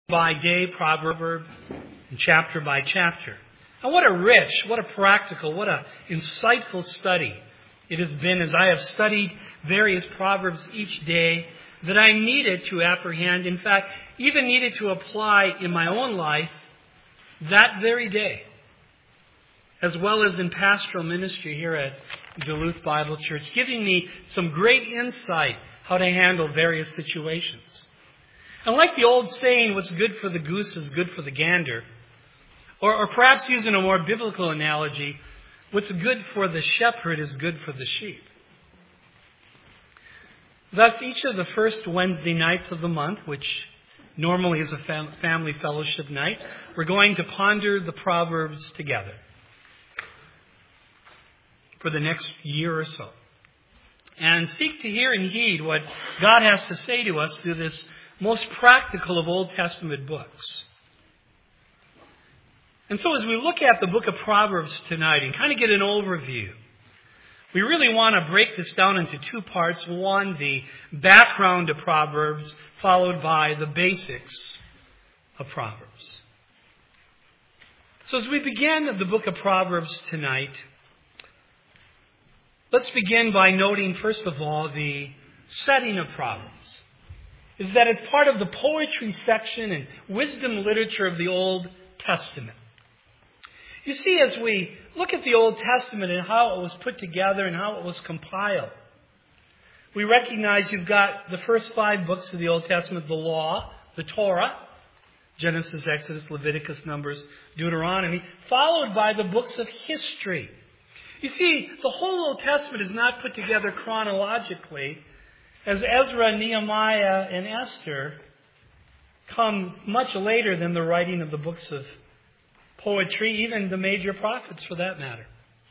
By day, proverb, and chapter by chapter. And what a rich, what a practical, what a insightful study it has been as I have studied various proverbs each day that I needed to apprehend, in fact, even needed to apply in my own life that very day, as well as in pastoral ministry here at Duluth Bible Church, giving me some great insight how to handle various situations. And like the old saying, what's good for the goose is good for the gander, or perhaps using a more biblical analogy, what's good for the shepherd is good for the sheep. Thus, each of the first Wednesday nights of the month, which normally is a family fellowship night, we're going to ponder the Proverbs together for the next year or so, and seek to hear and heed what God has to say to us through this most practical of Old Testament books. And so as we look at the book of Proverbs tonight and kind of get an overview, we really want to break this down into two parts. One, the background of Proverbs, followed by the basics of Proverbs. So as we begin the book of Proverbs tonight, let's begin by noting, first of all, the setting of Proverbs. Is that it's part of the poetry section and wisdom literature of the Old Testament. You see, as we look at the Old Testament and how it was put together and how it was compiled, we recognize you've got the first 5 books of the Old Testament, the Law, the Torah, Genesis, Exodus, Leviticus, Numbers, Deuteronomy, followed by the books of history. You see, the whole Old Testament is not put together chronologically, as Ezra, Nehemiah, and Esther come much later than the writing of the books of poetry, even the major prophets for that matter.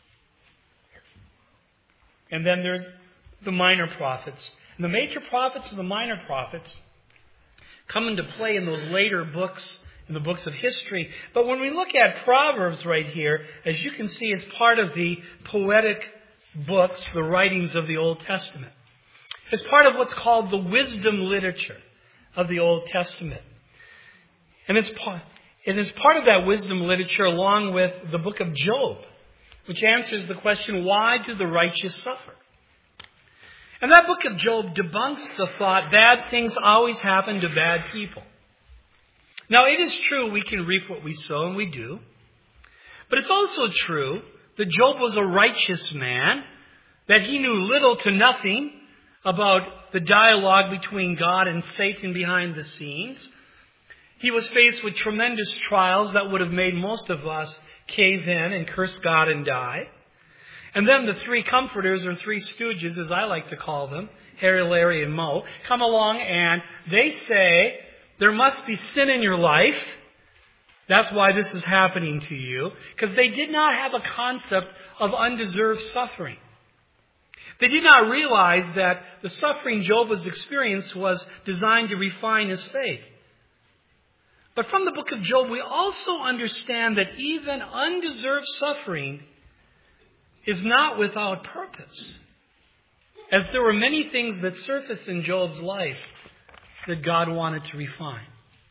And then there's the minor prophets. And the major prophets and the minor prophets come into play in those later books, in the books of history. But when we look at Proverbs right here, as you can see, it's part of the poetic books, the writings of the Old Testament. It's part of what's called the wisdom literature of the Old Testament. And it's part of that wisdom literature along with the book of Job, which answers the question, why do the righteous suffer? And that book of Job debunks the thought bad things always happen to bad people. Now, it is true we can reap what we sow, and we do. But it's also true that Job was a righteous man, that he knew little to nothing about the dialogue between God and Satan behind the scenes. He was faced with tremendous trials that would have made most of us cave in and curse God and die. And then the 3 comforters, or 3 stooges, as I like to call them, Harry, Larry, and Moe, come along and they say, there must be sin in your life. That's why this is happening to you. Because they did not have a concept of undeserved suffering. They did not realize that the suffering Job was experiencing was designed to refine his faith. But from the book of Job, we also understand that even undeserved suffering is not without purpose, as there were many things that surfaced in Job's life that God wanted to refine.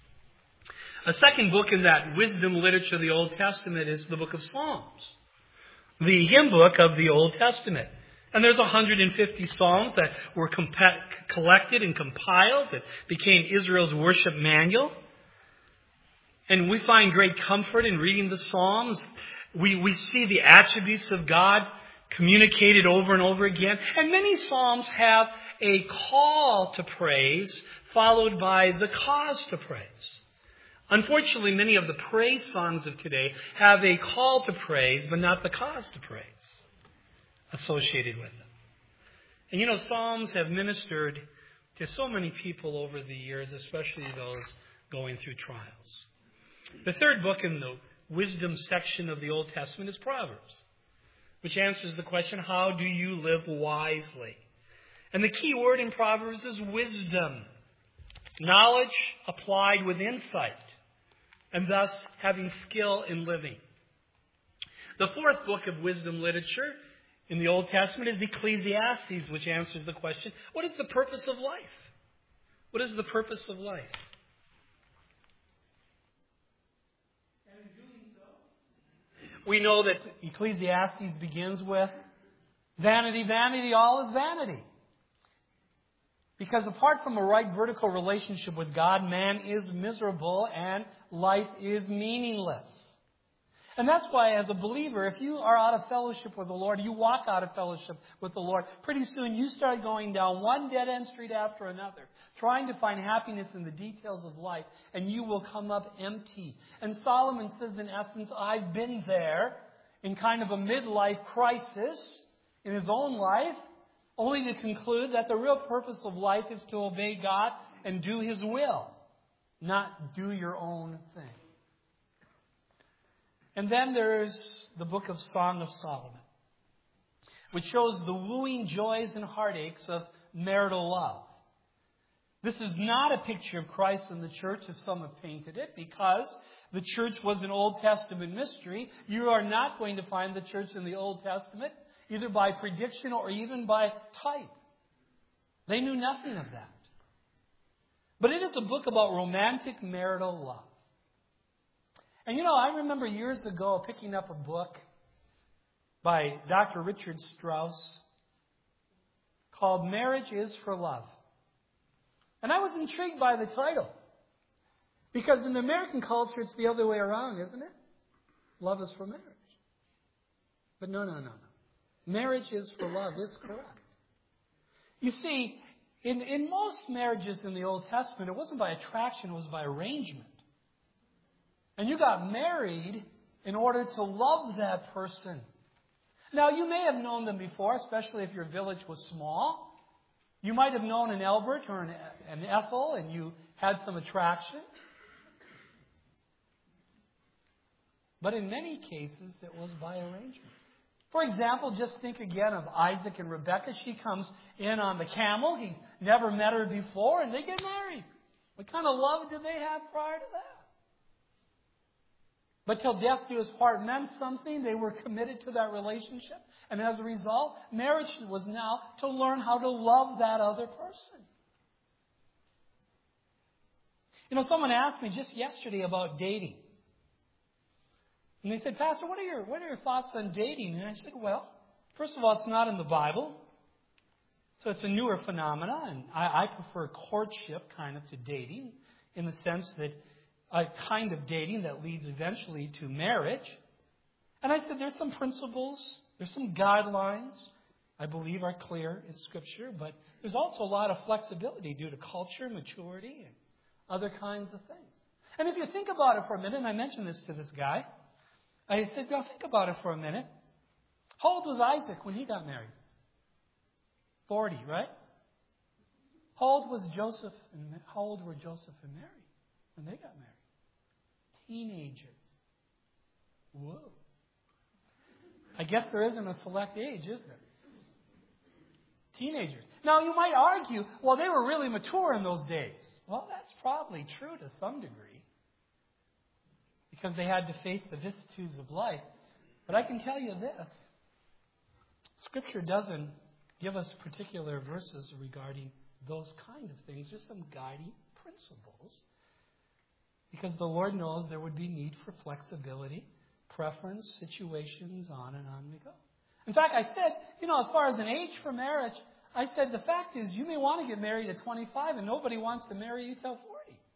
A second book in that wisdom literature of the Old Testament is the book of Psalms, the hymn book of the Old Testament. And there's 150 psalms that were collected and compiled that became Israel's worship manual. And we find great comfort in reading the psalms. We see the attributes of God communicated over and over again. And many psalms have a call to praise followed by the cause to praise. Unfortunately, many of the praise songs of today have a call to praise, but not the cause to praise associated with them. And you know, psalms have ministered to so many people over the years, especially those going through trials. The third book in the wisdom section of the Old Testament is Proverbs, which answers the question, how do you live wisely? And the key word in Proverbs is wisdom. Knowledge applied with insight, and thus having skill in living. The fourth book of wisdom literature in the Old Testament is Ecclesiastes, which answers the question, what is the purpose of life? What is the purpose of life? We know that Ecclesiastes begins with, vanity, vanity, all is vanity. Because apart from a right vertical relationship with God, man is miserable and life is meaningless. And that's why, as a believer, if you are out of fellowship with the Lord, you walk out of fellowship with the Lord, pretty soon you start going down one dead-end street after another, trying to find happiness in the details of life, and you will come up empty. And Solomon says, in essence, I've been there in kind of a midlife crisis in his own life, only to conclude that the real purpose of life is to obey God and do His will, not do your own thing. And then there's the book of Song of Solomon, which shows the wooing joys and heartaches of marital love. This is not a picture of Christ and the church as some have painted it, because the church was an Old Testament mystery. You are not going to find the church in the Old Testament, either by prediction or even by type. They knew nothing of that. But it is a book about romantic marital love. And I remember years ago picking up a book by Dr. Richard Strauss called Marriage is for Love. And I was intrigued by the title. Because in the American culture, it's the other way around, isn't it? Love is for marriage. But no. Marriage is for love is correct. You see, in most marriages in the Old Testament, it wasn't by attraction, it was by arrangement. And you got married in order to love that person. Now, you may have known them before, especially if your village was small. You might have known an Albert or an Ethel, and you had some attraction. But in many cases, it was by arrangement. For example, just think again of Isaac and Rebekah. She comes in on the camel. He never met her before, and they get married. What kind of love did they have prior to that? But till death do us part meant something. They were committed to that relationship. And as a result, marriage was now to learn how to love that other person. Someone asked me just yesterday about dating. And they said, Pastor, what are your thoughts on dating? And I said, well, first of all, it's not in the Bible. So it's a newer phenomena. And I prefer courtship kind of to dating, in the sense that a kind of dating that leads eventually to marriage. And I said there's some principles, there's some guidelines I believe are clear in Scripture, but there's also a lot of flexibility due to culture, maturity, and other kinds of things. And if you think about it for a minute, and I mentioned this to this guy, I said, now think about it for a minute. How old was Isaac when he got married? 40, right? How old was Joseph? And how old were Joseph and Mary when they got married? Teenagers. Whoa. I guess there isn't a select age, is there? Teenagers. Now, you might argue, well, they were really mature in those days. Well, that's probably true to some degree, because they had to face the vicissitudes of life. But I can tell you this. Scripture doesn't give us particular verses regarding those kind of things. There's some guiding principles, because the Lord knows there would be need for flexibility, preference, situations, on and on we go. In fact, I said, as far as an age for marriage, I said the fact is you may want to get married at 25 and nobody wants to marry you till 40.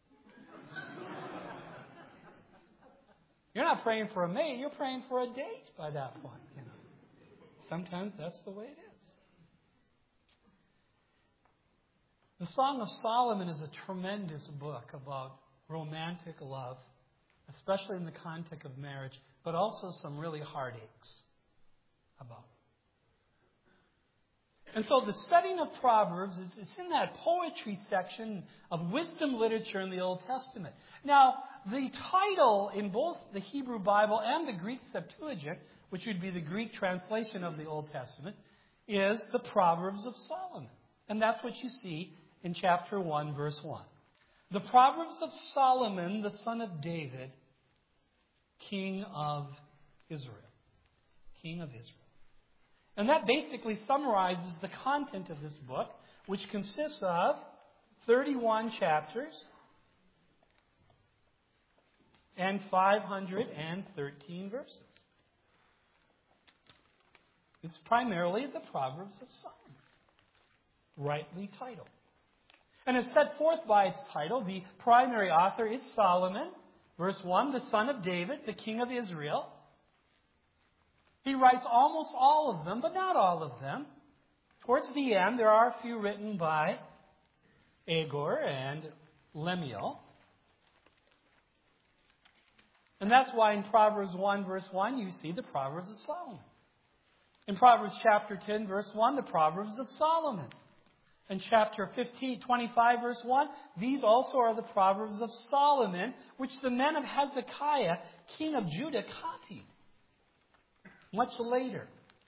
You're not praying for a mate, you're praying for a date by that point. Sometimes that's the way it is. The Song of Solomon is a tremendous book about romantic love, especially in the context of marriage, but also some really heartaches about it. And so the setting of Proverbs, it's in that poetry section of wisdom literature in the Old Testament. Now, the title in both the Hebrew Bible and the Greek Septuagint, which would be the Greek translation of the Old Testament, is the Proverbs of Solomon. And that's what you see in chapter 1, verse 1. The Proverbs of Solomon, the son of David, king of Israel. King of Israel. And that basically summarizes the content of this book, which consists of 31 chapters and 513 verses. It's primarily the Proverbs of Solomon, rightly titled. And as set forth by its title, the primary author is Solomon. Verse 1, the son of David, the king of Israel. He writes almost all of them, but not all of them. Towards the end, there are a few written by Agur and Lemuel. And that's why in Proverbs 1, verse 1, you see the Proverbs of Solomon. In Proverbs chapter 10, verse 1, the Proverbs of Solomon. In chapter 25, verse 1, these also are the Proverbs of Solomon, which the men of Hezekiah, king of Judah, copied much later.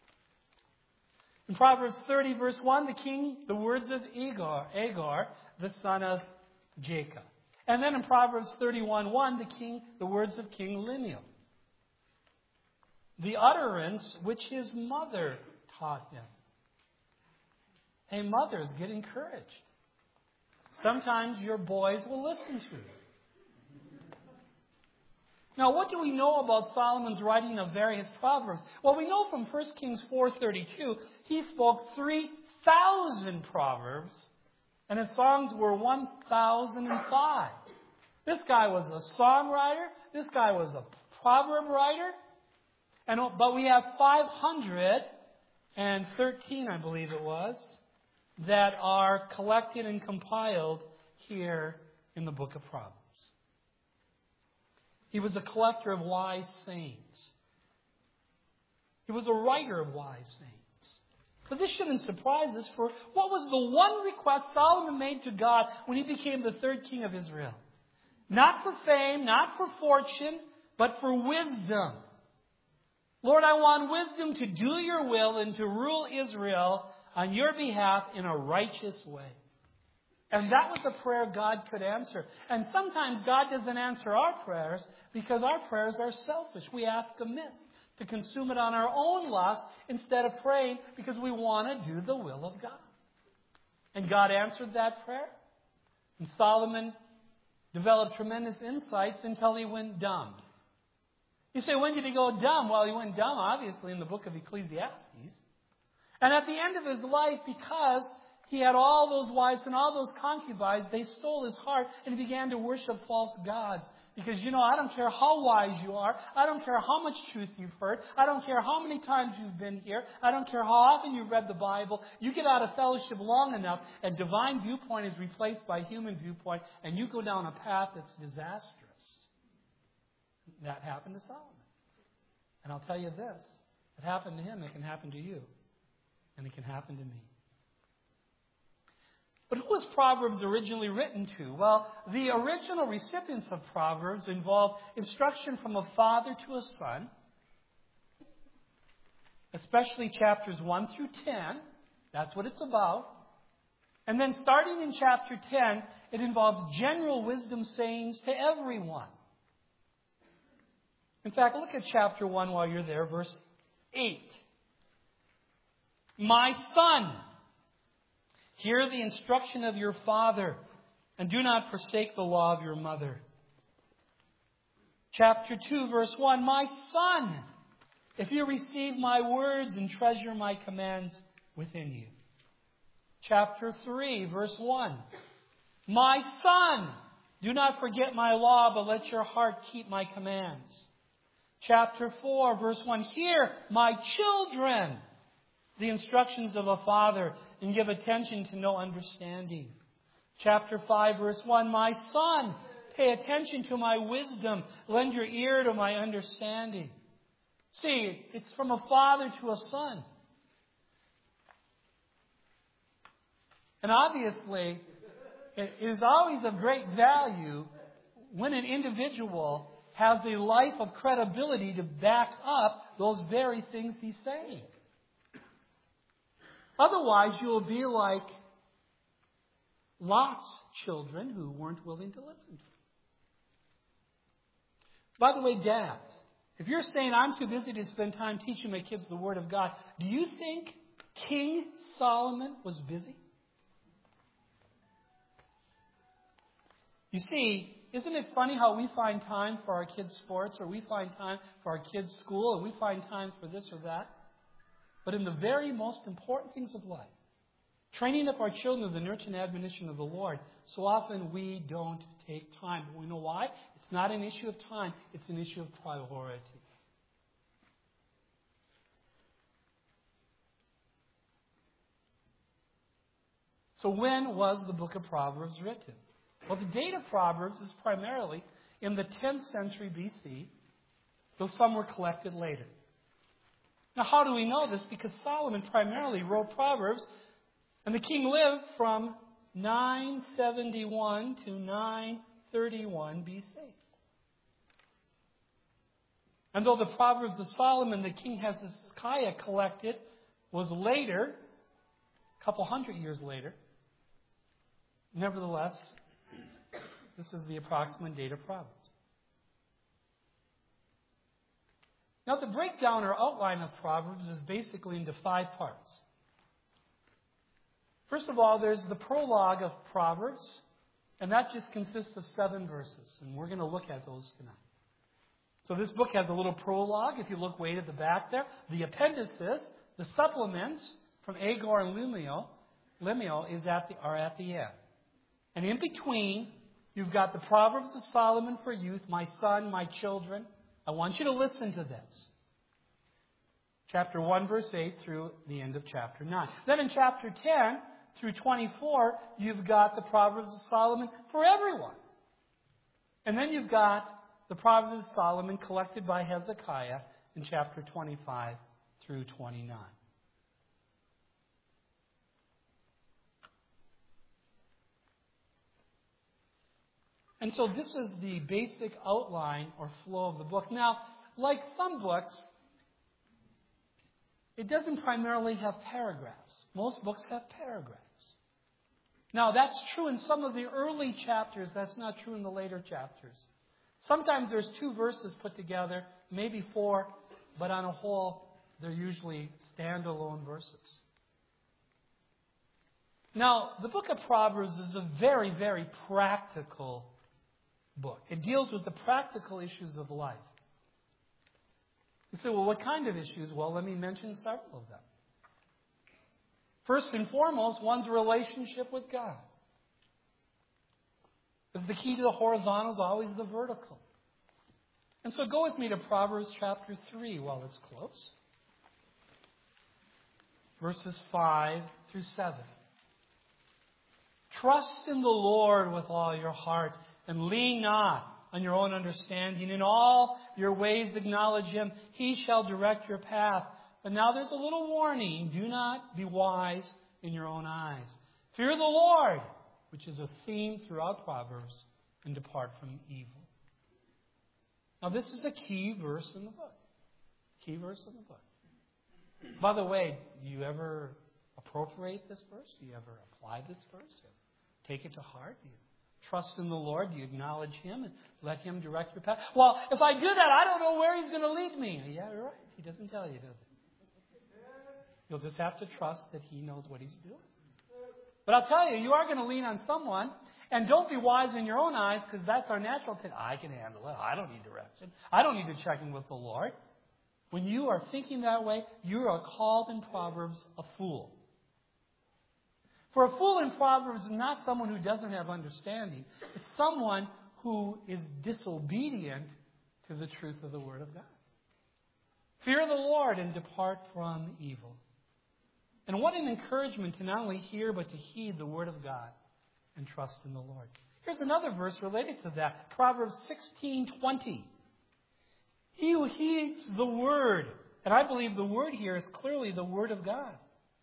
In Proverbs 30, verse 1, the words of Agur, the son of Jacob. And then in Proverbs 31:1, the words of King Lemuel. The utterance which his mother taught him. Hey, mothers, get encouraged. Sometimes your boys will listen to you. Now, what do we know about Solomon's writing of various proverbs? Well, we know from 1 Kings 4:32, he spoke 3,000 proverbs, and his songs were 1,005. This guy was a songwriter. This guy was a proverb writer. But we have 513, I believe it was, that are collected and compiled here in the book of Proverbs. He was a collector of wise sayings. He was a writer of wise sayings. But this shouldn't surprise us, for what was the one request Solomon made to God when he became the third king of Israel? Not for fame, not for fortune, but for wisdom. Lord, I want wisdom to do your will and to rule Israel on your behalf in a righteous way. And that was a prayer God could answer. And sometimes God doesn't answer our prayers because our prayers are selfish. We ask amiss to consume it on our own lust instead of praying because we want to do the will of God. And God answered that prayer. And Solomon developed tremendous insights until he went dumb. You say, when did he go dumb? Well, he went dumb, obviously, in the book of Ecclesiastes. And at the end of his life, because he had all those wives and all those concubines, they stole his heart, and he began to worship false gods. Because, I don't care how wise you are. I don't care how much truth you've heard. I don't care how many times you've been here. I don't care how often you've read the Bible. You get out of fellowship long enough, and divine viewpoint is replaced by human viewpoint, and you go down a path that's disastrous. That happened to Solomon. And I'll tell you this. It happened to him. It can happen to you. And it can happen to me. But who was Proverbs originally written to? Well, the original recipients of Proverbs involved instruction from a father to a son, especially chapters 1 through 10. That's what it's about. And then starting in chapter 10, it involves general wisdom sayings to everyone. In fact, look at chapter 1 while you're there, verse 8. My son, hear the instruction of your father, and do not forsake the law of your mother. Chapter 2, verse 1. My son, if you receive my words and treasure my commands within you. Chapter 3, verse 1. My son, do not forget my law, but let your heart keep my commands. Chapter 4, verse 1. Hear, my children, the instructions of a father, and give attention to no understanding. Chapter 5, verse 1. My son, pay attention to my wisdom. Lend your ear to my understanding. See, it's from a father to a son. And obviously, it is always of great value when an individual has a life of credibility to back up those very things he's saying. Otherwise, you will be like Lot's children who weren't willing to listen to him. By the way, dads, if you're saying, I'm too busy to spend time teaching my kids the Word of God, do you think King Solomon was busy? You see, isn't it funny how we find time for our kids' sports, or we find time for our kids' school, or we find time for this or that? but in the very most important things of life. Training up our children in the nurture and admonition of the Lord. So often we don't take time. But we know why? It's not an issue of time. It's an issue of priority. So when was the book of Proverbs written? Well, the date of Proverbs is primarily in the 10th century BC, though some were collected later. Now, how do we know this? Because Solomon primarily wrote Proverbs, and the king lived from 971 to 931 BC. And though the Proverbs of Solomon, the king Hezekiah collected, was later, a couple hundred years later, nevertheless, this is the approximate date of Proverbs. Now, the breakdown or outline of Proverbs is basically into 5 parts. First of all, there's the prologue of Proverbs, and that just consists of 7 verses, and we're going to look at those tonight. So this book has a little prologue, if you look way at the back there. The appendices, the supplements from Agur and Lemuel are at the end. And in between, you've got the Proverbs of Solomon for youth, my son, my children. I want you to listen to this. Chapter 1, verse 8 through the end of chapter 9. Then in chapter 10 through 24, you've got the Proverbs of Solomon for everyone. And then you've got the Proverbs of Solomon collected by Hezekiah in chapter 25 through 29. And so this is the basic outline or flow of the book. Now, like some books, it doesn't primarily have paragraphs. Most books have paragraphs. Now, that's true in some of the early chapters. That's not true in the later chapters. Sometimes there's 2 verses put together, maybe 4, but on a whole, they're usually standalone verses. Now, the book of Proverbs is a very, very practical book. It deals with the practical issues of life. You say, well, what kind of issues? Well, let me mention several of them. First and foremost, one's relationship with God. Because the key to the horizontal is always the vertical. And so go with me to Proverbs chapter 3 while it's close. Verses 5 through 7. Trust in the Lord with all your heart, and lean not on your own understanding. In all your ways acknowledge Him. He shall direct your path. But now there's a little warning. Do not be wise in your own eyes. Fear the Lord, which is a theme throughout Proverbs, and depart from evil. Now this is a key verse in the book. Key verse in the book. By the way, do you ever appropriate this verse? Do you ever apply this verse? Take it to heart? Do you trust in the Lord? Do you acknowledge Him and let Him direct your path? Well, if I do that, I don't know where He's going to lead me. Yeah, you're right. He doesn't tell you, does He? You'll just have to trust that He knows what He's doing. But I'll tell you, you are going to lean on someone. And don't be wise in your own eyes, because that's our natural thing. I can handle it. I don't need direction. I don't need to check in with the Lord. When you are thinking that way, you are called in Proverbs a fool. For a fool in Proverbs is not someone who doesn't have understanding. It's someone who is disobedient to the truth of the Word of God. Fear the Lord and depart from evil. And what an encouragement to not only hear, but to heed the Word of God and trust in the Lord. Here's another verse related to that. Proverbs 16:20. He who heeds the Word, and I believe the Word here is clearly the Word of God,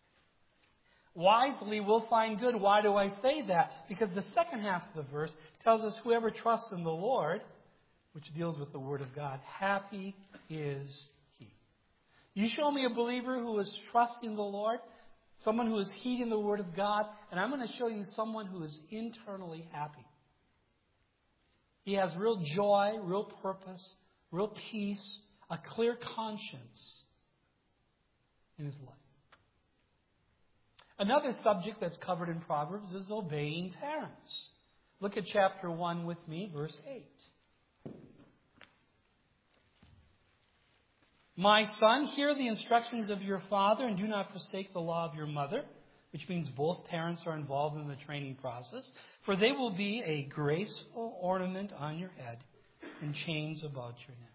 wisely will find good. Why do I say that? Because the second half of the verse tells us whoever trusts in the Lord, which deals with the Word of God, happy is he. You show me a believer who is trusting the Lord, someone who is heeding the Word of God, and I'm going to show you someone who is internally happy. He has real joy, real purpose, real peace, a clear conscience in his life. Another subject that's covered in Proverbs is obeying parents. Look at chapter 1 with me, verse 8. My son, hear the instructions of your father and do not forsake the law of your mother, which means both parents are involved in the training process, for they will be a graceful ornament on your head and chains about your neck.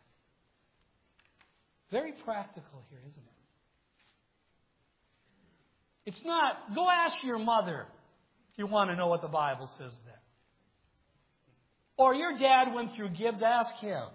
Very practical here, isn't it? It's not, go ask your mother if you want to know what the Bible says there. Or your dad went through Gibbs, ask him.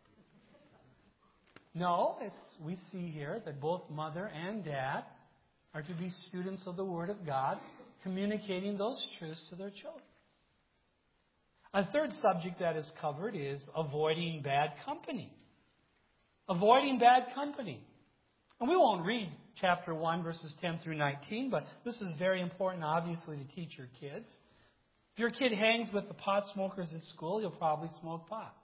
No, we see here that both mother and dad are to be students of the Word of God, communicating those truths to their children. A third subject that is covered is avoiding bad company. Avoiding bad company. And we won't read chapter 1, verses 10 through 19, but this is very important, obviously, to teach your kids. If your kid hangs with the pot smokers at school, you'll probably smoke pot.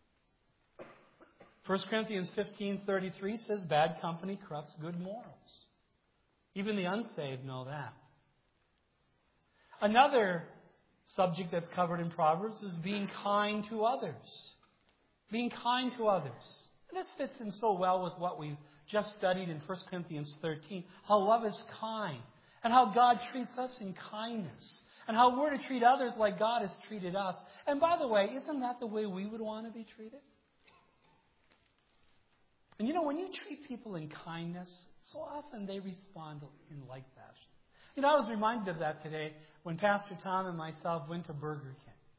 1 Corinthians 15:33 says, bad company corrupts good morals. Even the unsaved know that. Another subject that's covered in Proverbs is being kind to others. Being kind to others. And this fits in so well with what we've just studied in 1 Corinthians 13. How love is kind. And how God treats us in kindness. And how we're to treat others like God has treated us. And by the way, isn't that the way we would want to be treated? And you know, when you treat people in kindness, so often they respond in like fashion. You know, I was reminded of that today when Pastor Tom and myself went to Burger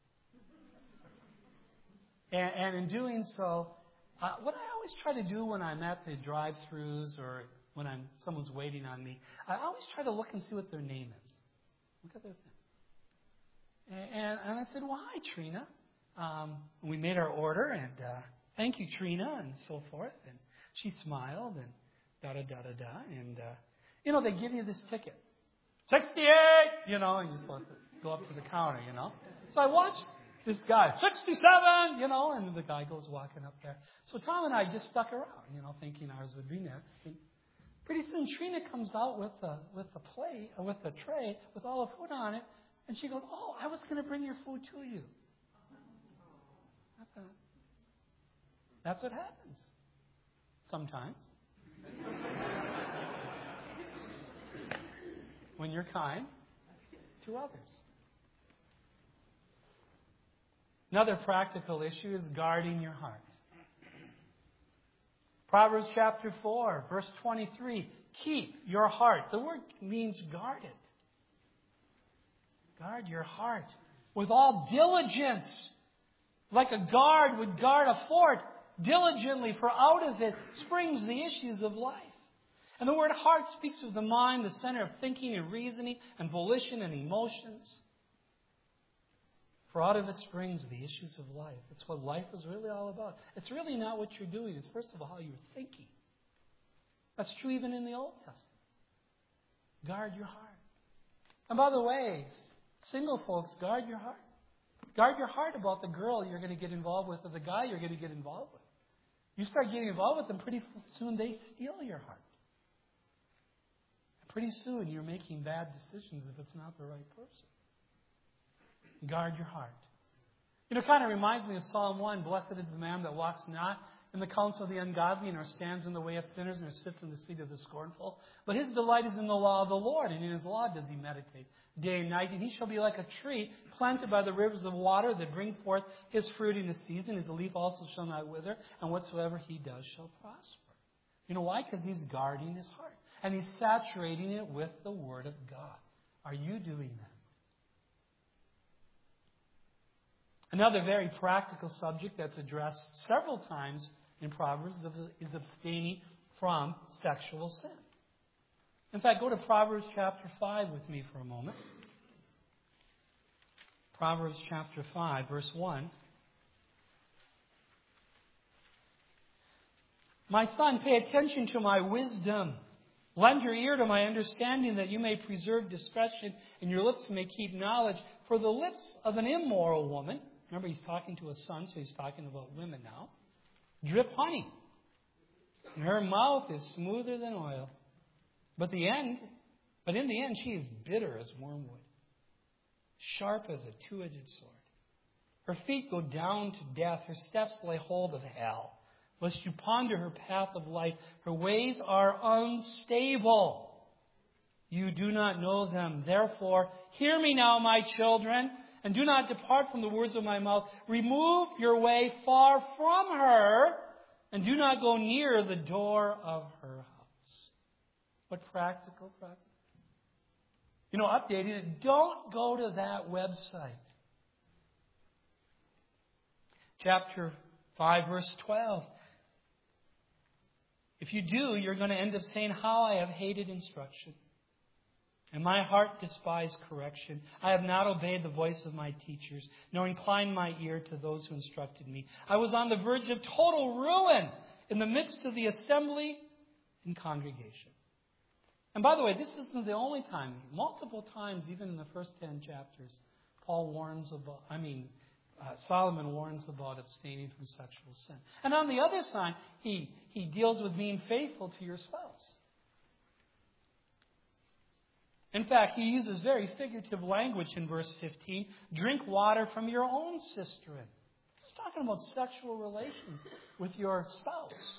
King. And in doing so, what I always try to do when I'm at the drive-thrus or when someone's waiting on me, I always try to look and see what their name is. Look at their thing. And I said, well, hi, Trina. We made our order, and thank you, Trina, and so forth. And she smiled, and da-da-da-da-da. And, they give you this ticket. 68! And you're supposed to go up to the counter, So I watched this guy, 67! And the guy goes walking up there. So Tom and I just stuck around, thinking ours would be next. And pretty soon Trina comes out with the plate, or with the tray, with all the food on it. And she goes, oh, I was going to bring your food to you. That's what happens. Sometimes. When you're kind to others. Another practical issue is guarding your heart. Proverbs chapter 4, verse 23. Keep your heart. The word means guard it. Guard your heart with all diligence. Like a guard would guard a fort diligently, for out of it springs the issues of life. And the word heart speaks of the mind, the center of thinking and reasoning and volition and emotions. For out of it springs the issues of life. It's what life is really all about. It's really not what you're doing. It's first of all how you're thinking. That's true even in the Old Testament. Guard your heart. And by the way, single folks, guard your heart. Guard your heart about the girl you're going to get involved with or the guy you're going to get involved with. You start getting involved with them, pretty soon they steal your heart. And pretty soon you're making bad decisions if it's not the right person. Guard your heart. It kind of reminds me of Psalm 1. Blessed is the man that walks not in the counsel of the ungodly, nor stands in the way of sinners, nor sits in the seat of the scornful. But his delight is in the law of the Lord, and in his law does he meditate day and night. And he shall be like a tree planted by the rivers of water that bring forth his fruit in the season. His leaf also shall not wither, and whatsoever he does shall prosper. You know why? Because he's guarding his heart. And he's saturating it with the Word of God. Are you doing that? Another very practical subject that's addressed several times in Proverbs is abstaining from sexual sin. In fact, go to Proverbs chapter 5 with me for a moment. Proverbs chapter 5, verse 1. My son, pay attention to my wisdom. Lend your ear to my understanding, that you may preserve discretion, and your lips may keep knowledge. For the lips of an immoral woman, remember he's talking to a son, so he's talking about women now, drip honey. And her mouth is smoother than oil. But in the end, she is bitter as wormwood, sharp as a two-edged sword. Her feet go down to death. Her steps lay hold of hell. lest you ponder her path of life. Her ways are unstable. You do not know them. Therefore, hear me now, my children, and do not depart from the words of my mouth. Remove your way far from her, and do not go near the door of her house. What practical? Updating it. Don't go to that website. Chapter 5, verse 12. If you do, you're going to end up saying, how I have hated instruction, and my heart despised correction. I have not obeyed the voice of my teachers, nor inclined my ear to those who instructed me. I was on the verge of total ruin in the midst of the assembly and congregation. And by the way, this isn't the only time. Multiple times, even in the first 10 chapters, Solomon warns about abstaining from sexual sin. And on the other side, he deals with being faithful to your spouse. In fact, he uses very figurative language in verse 15. Drink water from your own cistern. He's talking about sexual relations with your spouse.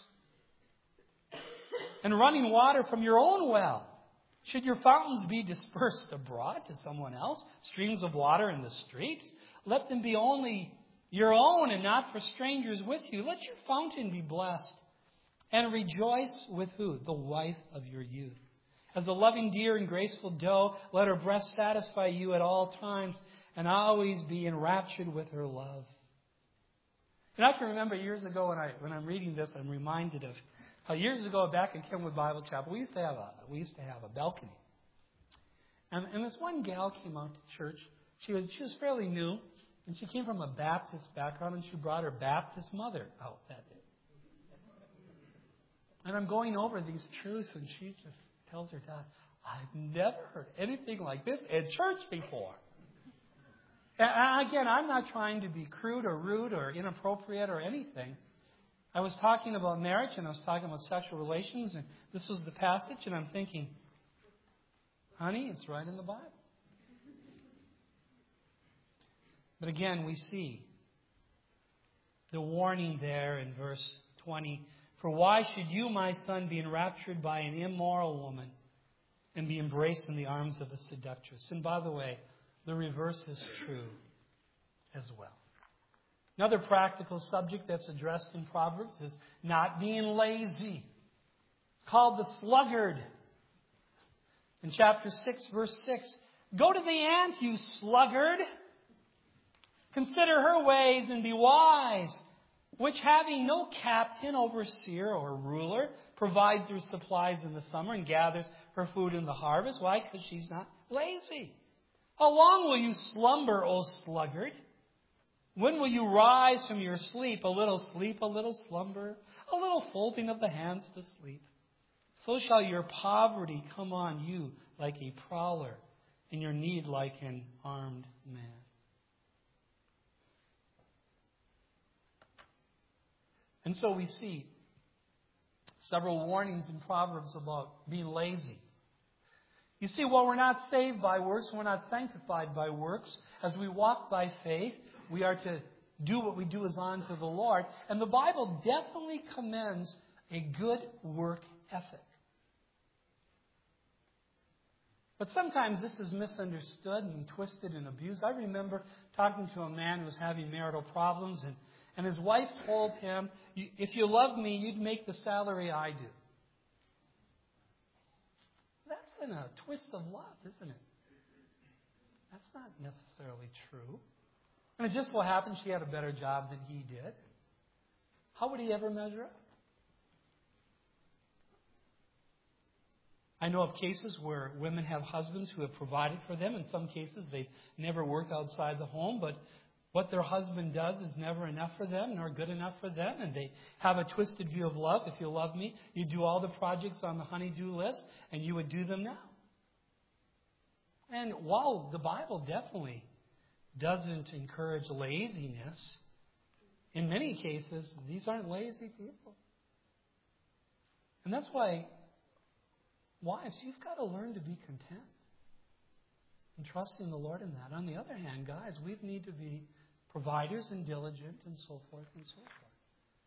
And running water from your own well. Should your fountains be dispersed abroad to someone else, streams of water in the streets, let them be only your own and not for strangers with you. Let your fountain be blessed. And rejoice with who? The wife of your youth. As a loving deer and graceful doe, let her breast satisfy you at all times and always be enraptured with her love. And I can remember years ago when I'm reading this, I'm reminded of how years ago back in Kenwood Bible Chapel, we used to have a balcony. And this one gal came out to church. She was fairly new, and she came from a Baptist background, and she brought her Baptist mother out that day. And I'm going over these truths, and she just tells her dad, I've never heard anything like this in church before. And again, I'm not trying to be crude or rude or inappropriate or anything. I was talking about marriage and I was talking about sexual relations, and this was the passage, and I'm thinking, honey, it's right in the Bible. But again, we see the warning there in verse 20. For why should you, my son, be enraptured by an immoral woman and be embraced in the arms of a seductress? And by the way, the reverse is true as well. Another practical subject that's addressed in Proverbs is not being lazy. It's called the sluggard. In chapter 6, verse 6, go to the ant, you sluggard. Consider her ways and be wise, which having no captain, overseer, or ruler, provides her supplies in the summer and gathers her food in the harvest. Why? Because she's not lazy. How long will you slumber, O sluggard? When will you rise from your sleep? A little slumber, a little folding of the hands to sleep. So shall your poverty come on you like a prowler, and your need like an armed man. And so we see several warnings in Proverbs about being lazy. You see, while we're not saved by works, we're not sanctified by works. As we walk by faith, we are to do what we do as unto the Lord. And the Bible definitely commends a good work ethic. But sometimes this is misunderstood and twisted and abused. I remember talking to a man who was having marital problems, and his wife told him, if you loved me, you'd make the salary I do. That's in a twist of love, isn't it? That's not necessarily true. And it just so happened she had a better job than he did. How would he ever measure up? I know of cases where women have husbands who have provided for them. In some cases, they've never worked outside the home, but what their husband does is never enough for them, nor good enough for them, and they have a twisted view of love. If you love me, you do all the projects on the honey-do list, and you would do them now. And while the Bible definitely doesn't encourage laziness, in many cases, these aren't lazy people. And that's why, wives, you've got to learn to be content and trust in the Lord in that. On the other hand, guys, we need to be providers and diligent and so forth and so forth.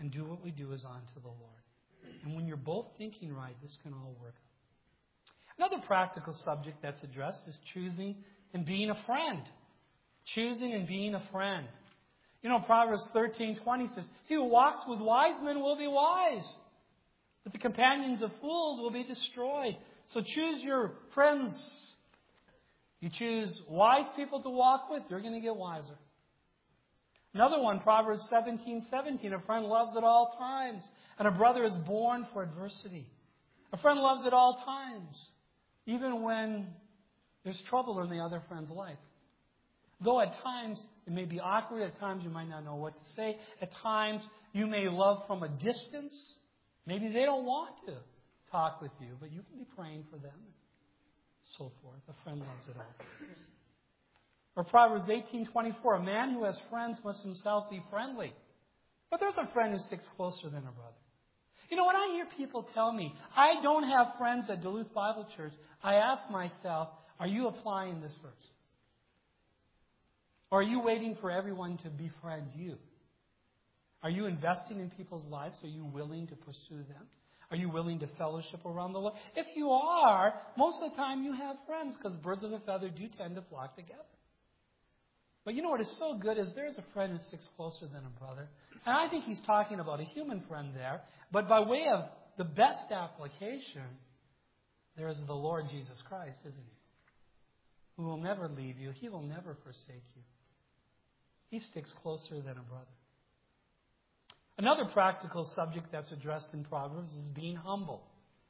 and do what we do is unto the Lord. And when you're both thinking right, this can all work out. Another practical subject that's addressed is choosing and being a friend. Choosing and being a friend. You know, Proverbs 13:20 says, "He who walks with wise men will be wise, but the companions of fools will be destroyed." So choose your friends. You choose wise people to walk with, you're going to get wiser. Another one, Proverbs 17:17, "A friend loves at all times, and a brother is born for adversity." A friend loves at all times, even when there's trouble in the other friend's life. Though at times it may be awkward, at times you might not know what to say, at times you may love from a distance. Maybe they don't want to talk with you, but you can be praying for them, and so forth. A friend loves it all. Or Proverbs 18:24, "A man who has friends must himself be friendly." But there's a friend who sticks closer than a brother. You know, when I hear people tell me, "I don't have friends at Duluth Bible Church," I ask myself, are you applying this verse? Or are you waiting for everyone to befriend you? Are you investing in people's lives? Are you willing to pursue them? Are you willing to fellowship around the Lord? If you are, most of the time you have friends, because birds of a feather do tend to flock together. But you know what is so good is there's a friend who sticks closer than a brother. And I think he's talking about a human friend there. But by way of the best application, there is the Lord Jesus Christ, isn't he? Who will never leave you. He will never forsake you. He sticks closer than a brother. Another practical subject that's addressed in Proverbs is being humble.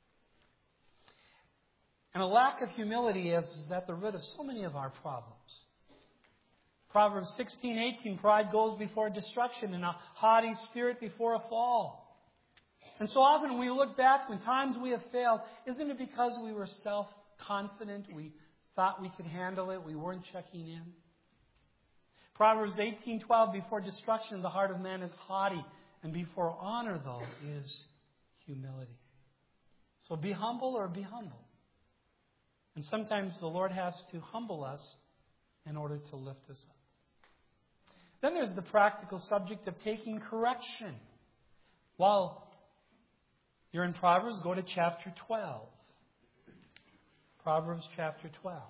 And a lack of humility is at the root of so many of our problems. Proverbs 16:18, "Pride goes before destruction, and a haughty spirit before a fall." And so often when we look back, when times we have failed, isn't it because we were self-confident, we thought we could handle it, we weren't checking in? Proverbs 18:12, "Before destruction the heart of man is haughty, and before honor, though, is humility." So be humble or be humble. And sometimes the Lord has to humble us in order to lift us up. Then there's the practical subject of taking correction. While you're in Proverbs, go to chapter 12. Proverbs chapter 12.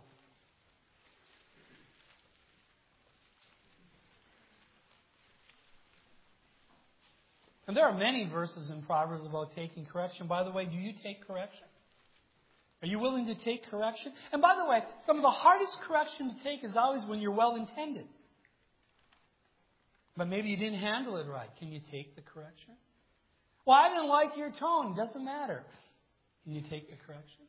And there are many verses in Proverbs about taking correction. By the way, do you take correction? Are you willing to take correction? And by the way, some of the hardest correction to take is always when you're well-intended. But maybe you didn't handle it right. Can you take the correction? Well, I didn't like your tone. Doesn't matter. Can you take the correction?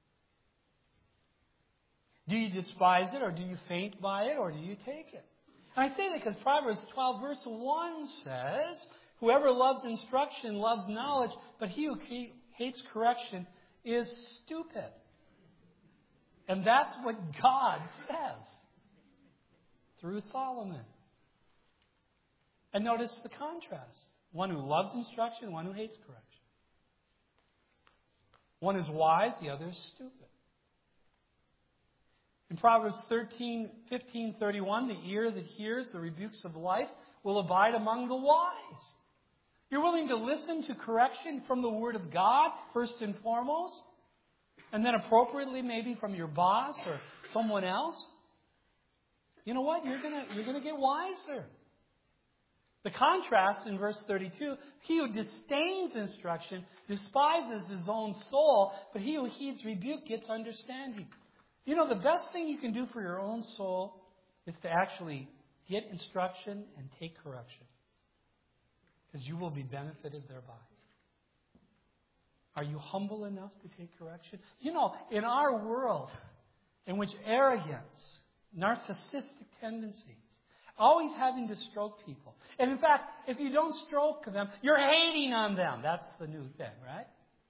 Do you despise it, or do you faint by it, or do you take it? And I say that because Proverbs 12 verse 1 says, "Whoever loves instruction loves knowledge, but he who hates correction is stupid." And that's what God says through Solomon. And notice the contrast. One who loves instruction, one who hates correction. One is wise, the other is stupid. In Proverbs 15:31, "The ear that hears the rebukes of life will abide among the wise." You're willing to listen to correction from the Word of God, first and foremost, and then appropriately maybe from your boss or someone else. You know what? You're gonna get wiser. The contrast in verse 32, "He who disdains instruction despises his own soul, but he who heeds rebuke gets understanding." You know, the best thing you can do for your own soul is to actually get instruction and take correction, because you will be benefited thereby. Are you humble enough to take correction? You know, in our world, in which arrogance, narcissistic tendencies, always having to stroke people. And in fact, if you don't stroke them, you're hating on them. That's the new thing, right?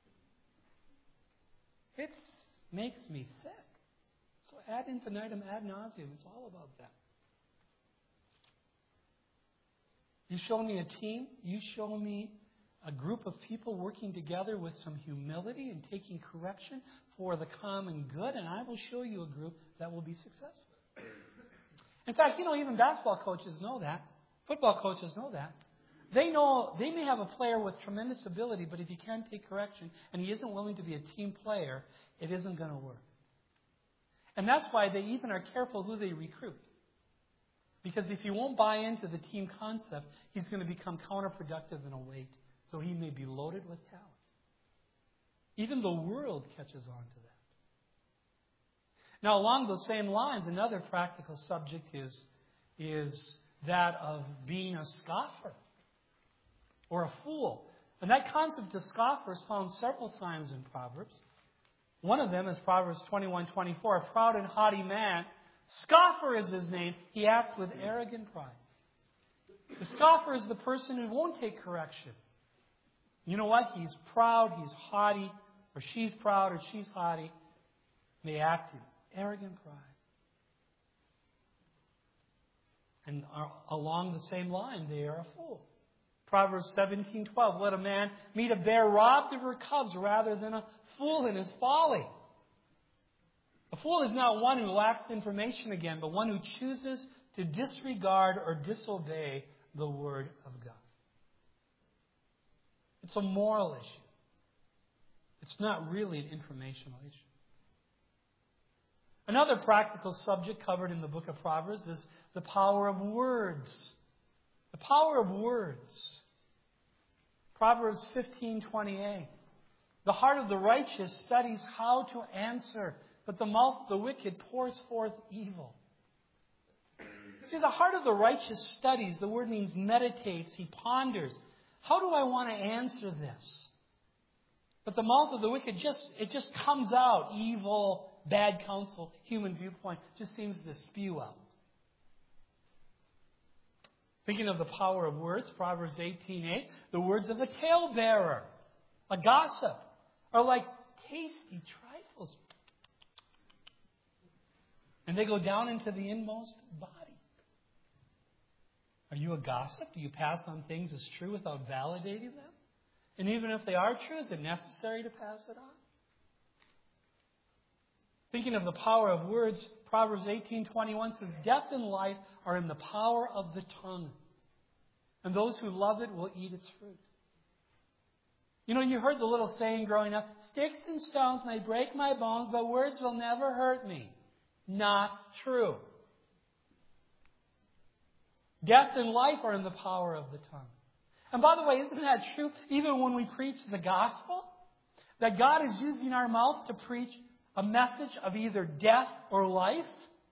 It makes me sick. So ad infinitum, ad nauseum, it's all about that. You show me a team, you show me a group of people working together with some humility and taking correction for the common good, and I will show you a group that will be successful. In fact, you know, even basketball coaches know that. Football coaches know that. They know they may have a player with tremendous ability, but if he can't take correction and he isn't willing to be a team player, it isn't going to work. And that's why they even are careful who they recruit. Because if he won't buy into the team concept, he's going to become counterproductive in a weight, though he may be loaded with talent. Even the world catches on to that. Now, along those same lines, another practical subject is that of being a scoffer or a fool. And that concept of scoffer is found several times in Proverbs. One of them is Proverbs 21:24. A proud and haughty man, scoffer is his name. He acts with arrogant pride. The scoffer is the person who won't take correction. You know what? He's proud, he's haughty, or she's proud, or she's haughty. They act in arrogant pride. And along the same line, they are a fool. Proverbs 17:12. Let a man meet a bear robbed of her cubs rather than a fool in his folly. A fool is not one who lacks information again, but one who chooses to disregard or disobey the word of God. It's a moral issue. It's not really an informational issue. Another practical subject covered in the book of Proverbs is the power of words. The power of words. Proverbs 15:28. The heart of the righteous studies how to answer, but the mouth of the wicked pours forth evil. See, the heart of the righteous studies, the word means meditates, he ponders. How do I want to answer this? But the mouth of the wicked just comes out. Evil, bad counsel, human viewpoint just seems to spew out. Thinking of the power of words, Proverbs 18:8, the words of a talebearer, a gossip, are like tasty trifles. And they go down into the inmost body. Are you a gossip? Do you pass on things as true without validating them? And even if they are true, is it necessary to pass it on? Thinking of the power of words, Proverbs 18:21 says, death and life are in the power of the tongue, and those who love it will eat its fruit. You know, you heard the little saying growing up, sticks and stones may break my bones, but words will never hurt me. Not true. Death and life are in the power of the tongue. And by the way, isn't that true even when we preach the gospel? That God is using our mouth to preach a message of either death or life.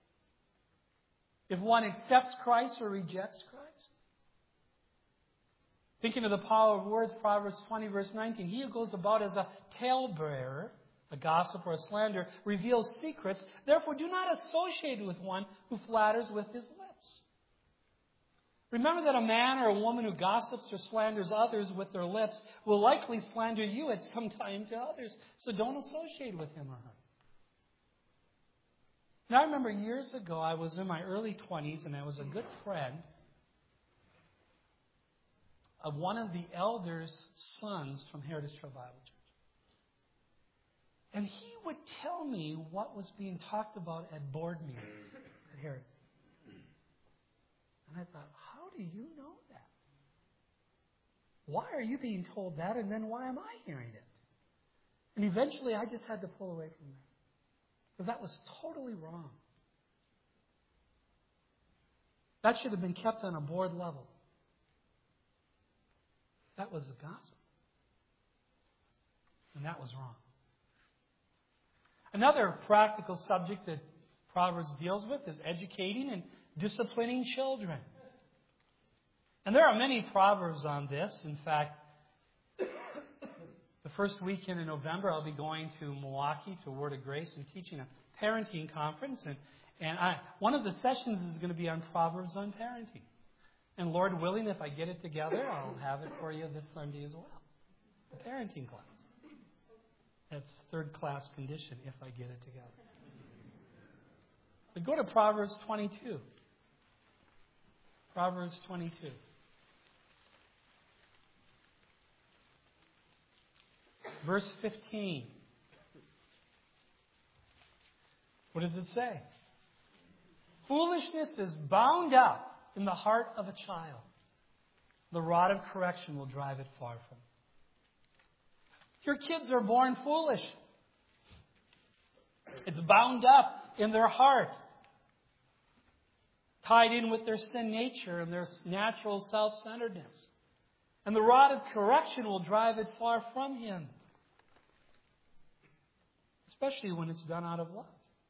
If one accepts Christ or rejects Christ. Thinking of the power of words, Proverbs 20 verse 19. He who goes about as a talebearer, a gossip or a slanderer, reveals secrets. Therefore do not associate with one who flatters with his lips. Remember that a man or a woman who gossips or slanders others with their lips will likely slander you at some time to others. So don't associate with him or her. Now, I remember years ago, I was in my early 20s, and I was a good friend of one of the elders' sons from Heritage Trail Bible Church. And he would tell me what was being talked about at board meetings at Heritage. And I thought, how do you know that? Why are you being told that, and then why am I hearing it? And eventually I just had to pull away from that. Because that was totally wrong. That should have been kept on a board level. That was a gossip. And that was wrong. Another practical subject that Proverbs deals with is educating and disciplining children. And there are many Proverbs on this. In fact, the first weekend in November, I'll be going to Milwaukee to Word of Grace and teaching a parenting conference. And one of the sessions is going to be on Proverbs on parenting. And Lord willing, if I get it together, I'll have it for you this Sunday as well. A parenting class. That's third class condition if I get it together. But go to Proverbs 22. Proverbs 22. Verse 15. What does it say? Foolishness is bound up in the heart of a child, The rod of correction will drive it far from you. Your kids are born foolish. It's bound up in their heart, tied in with their sin nature and their natural self-centeredness. And the rod of correction will drive it far from him, especially when it's done out of love.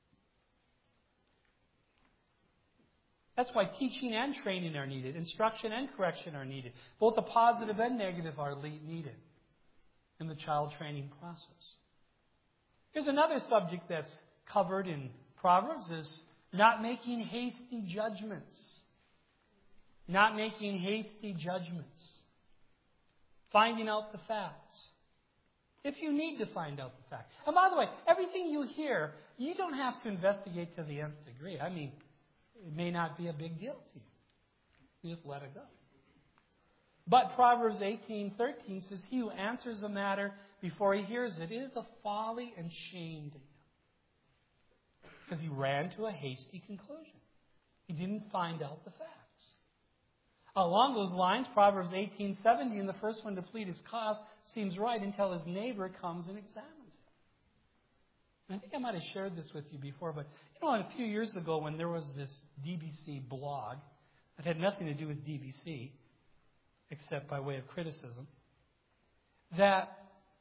That's why teaching and training are needed. Instruction and correction are needed. Both the positive and negative are needed in the child training process. Here's another subject that's covered in Proverbs is not making hasty judgments. Not making hasty judgments. Finding out the facts. If you need to find out the facts. And by the way, everything you hear, you don't have to investigate to the nth degree. I mean, it may not be a big deal to you. You just let it go. But Proverbs 18:13 says, he who answers a matter before he hears it is a folly and shame to him. Because he ran to a hasty conclusion. He didn't find out the facts. Along those lines, Proverbs 18:17, the first one to plead his cause, seems right until his neighbor comes and examines him. And I think I might have shared this with you before, but a few years ago when there was this DBC blog that had nothing to do with DBC, except by way of criticism, that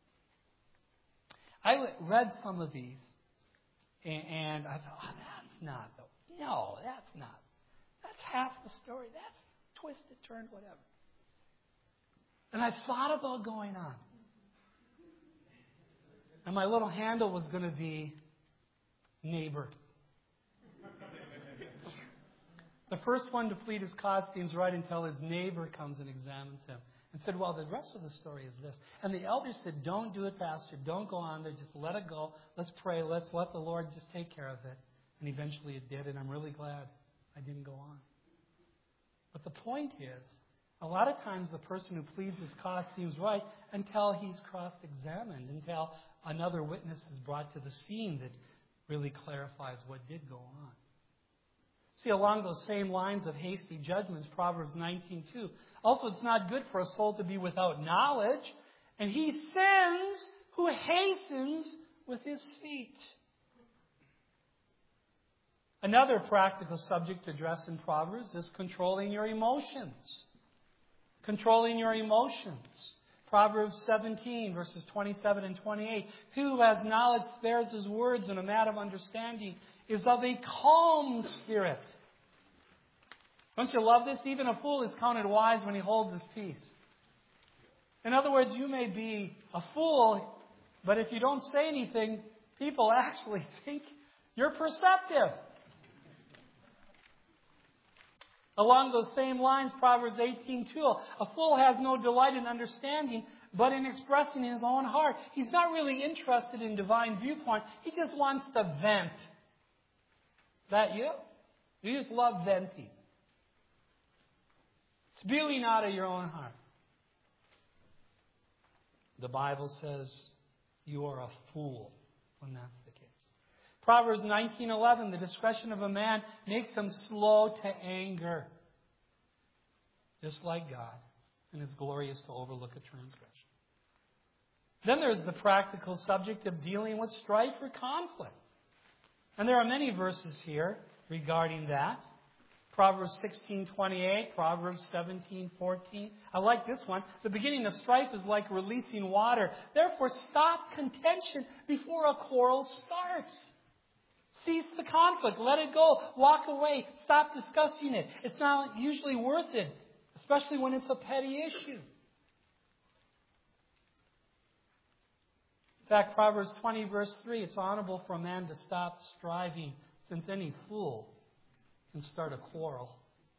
I read some of these, and I thought, that's not. That's half the story. That's twisted, turned, whatever. And I thought about going on. And my little handle was going to be neighbor. The first one to plead his cause seems right until his neighbor comes and examines him. And said, well, the rest of the story is this. And the elder said, don't do it, Pastor. Don't go on there. Just let it go. Let's pray. Let's let the Lord just take care of it. And eventually it did. And I'm really glad I didn't go on. But the point is, a lot of times the person who pleads his cause seems right until he's cross-examined, until another witness is brought to the scene that really clarifies what did go on. See, along those same lines of hasty judgments, Proverbs 19:2. Also, it's not good for a soul to be without knowledge, and he sins who hastens with his feet. Another practical subject addressed in Proverbs is controlling your emotions. Controlling your emotions. Proverbs 17, verses 27 and 28. He who has knowledge spares his words, and a man of understanding is of a calm spirit. Don't you love this? Even a fool is counted wise when he holds his peace. In other words, you may be a fool, but if you don't say anything, people actually think you're perceptive. Along those same lines, Proverbs 18:2, a fool has no delight in understanding, but in expressing his own heart. He's not really interested in divine viewpoint. He just wants to vent. Is that you? You just love venting. Spewing out of your own heart. The Bible says you are a fool when that's the case. Proverbs 19:11, the discretion of a man makes him slow to anger. Just like God. And it's glorious to overlook a transgression. Then there's the practical subject of dealing with strife or conflict. And there are many verses here regarding that. Proverbs 16:28, Proverbs 17:14. I like this one. The beginning of strife is like releasing water. Therefore, stop contention before a quarrel starts. Cease the conflict. Let it go. Walk away. Stop discussing it. It's not usually worth it, especially when it's a petty issue. In fact, Proverbs 20, verse 3, it's honorable for a man to stop striving, since any fool can start a quarrel.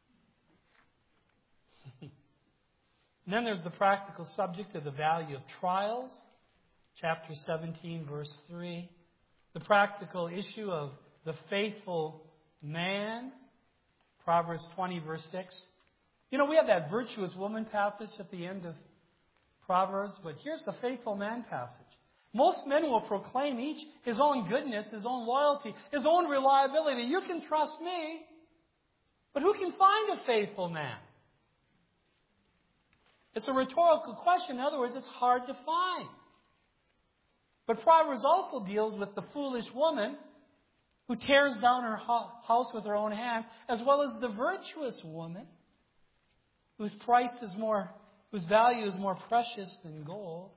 And then there's the practical subject of the value of trials. Chapter 17, verse 3. The practical issue of the faithful man. Proverbs 20, verse 6. We have that virtuous woman passage at the end of Proverbs, but here's the faithful man passage. Most men will proclaim each his own goodness, his own loyalty, his own reliability. You can trust me. But who can find a faithful man? It's a rhetorical question. In other words, it's hard to find. But Proverbs also deals with the foolish woman who tears down her house with her own hands, as well as the virtuous woman whose value is more precious than gold.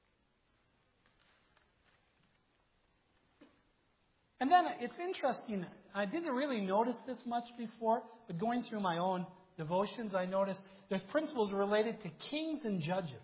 And then it's interesting, I didn't really notice this much before, but going through my own devotions, I noticed there's principles related to kings and judges.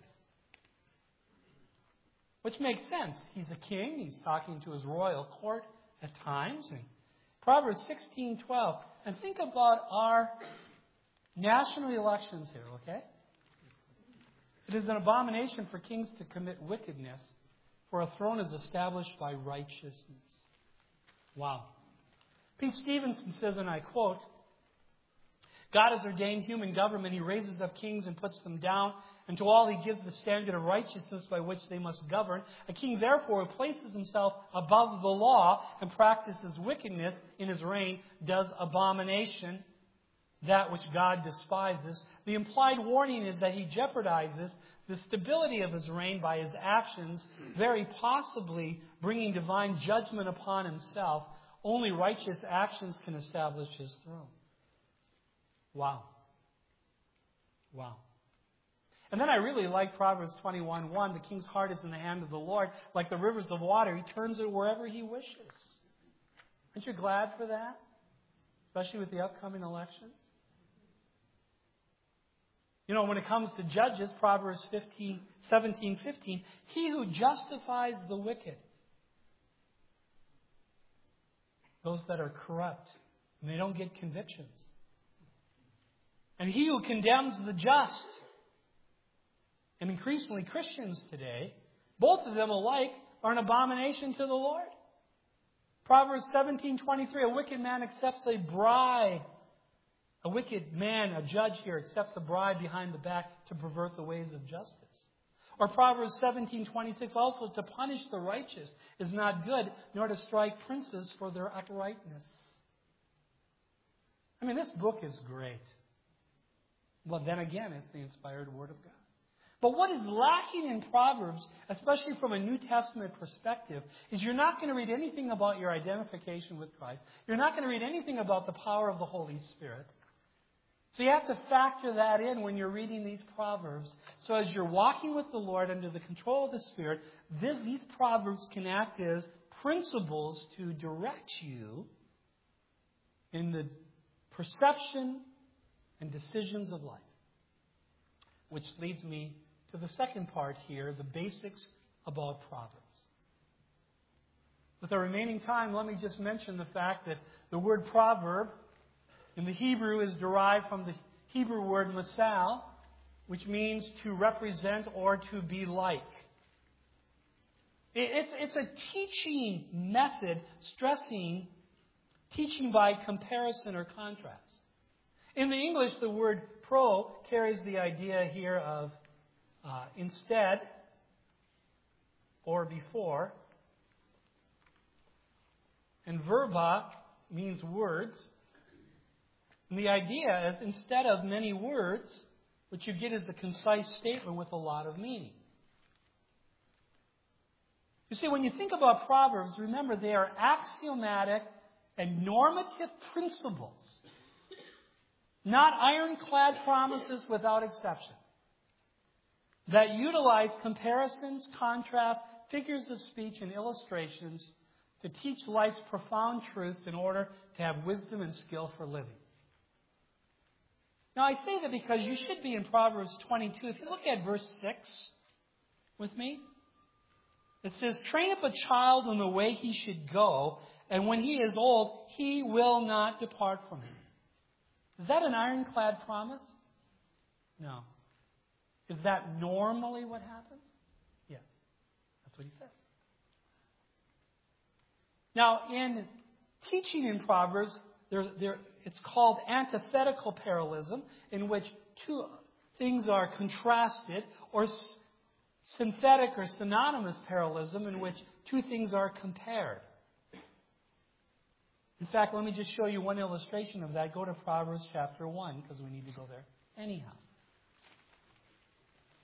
Which makes sense. He's a king. He's talking to his royal court at times. And Proverbs 16:12. And think about our national elections here, okay? It is an abomination for kings to commit wickedness, for a throne is established by righteousness. Wow. Pete Stevenson says, and I quote, God has ordained human government. He raises up kings and puts them down. And to all he gives the standard of righteousness by which they must govern. A king, therefore, who places himself above the law and practices wickedness in his reign, does abomination, that which God despises. The implied warning is that he jeopardizes the stability of his reign by his actions, very possibly bringing divine judgment upon himself. Only righteous actions can establish his throne. Wow. Wow. And then I really like Proverbs 21:1. The king's heart is in the hand of the Lord. Like the rivers of water, he turns it wherever he wishes. Aren't you glad for that? Especially with the upcoming elections. You know, when it comes to judges, Proverbs 17:15, he who justifies the wicked, those that are corrupt, and they don't get convictions. And he who condemns the just, and increasingly Christians today, both of them alike are an abomination to the Lord. Proverbs 17:23, a wicked man accepts a bribe. A wicked man, a judge here, accepts a bribe behind the back to pervert the ways of justice. Or Proverbs 17:26, also to punish the righteous is not good, nor to strike princes for their uprightness. I mean, this book is great. Well, then again, it's the inspired Word of God. But what is lacking in Proverbs, especially from a New Testament perspective, is you're not going to read anything about your identification with Christ. You're not going to read anything about the power of the Holy Spirit. So you have to factor that in when you're reading these Proverbs. So as you're walking with the Lord under the control of the Spirit, these Proverbs can act as principles to direct you in the perception and decisions of life. Which leads me to the second part here, the basics about Proverbs. With our remaining time, let me just mention the fact that the word proverb in the Hebrew is derived from the Hebrew word masal, which means to represent or to be like. It's a teaching method stressing teaching by comparison or contrast. In the English, the word pro carries the idea here of instead or before. And verba means words. And the idea is instead of many words, what you get is a concise statement with a lot of meaning. You see, when you think about Proverbs, remember they are axiomatic and normative principles. Not ironclad promises without exception. That utilize comparisons, contrasts, figures of speech, and illustrations to teach life's profound truths in order to have wisdom and skill for living. Now I say that because you should be in Proverbs 22. If you look at verse 6 with me, it says, train up a child in the way he should go, and when he is old, he will not depart from him. Is that an ironclad promise? No. Is that normally what happens? Yes. That's what he says. Now, in teaching in Proverbs, it's called antithetical parallelism, in which two things are contrasted, or synthetic or synonymous parallelism, in which two things are compared. In fact, let me just show you one illustration of that. Go to Proverbs chapter 1, because we need to go there anyhow.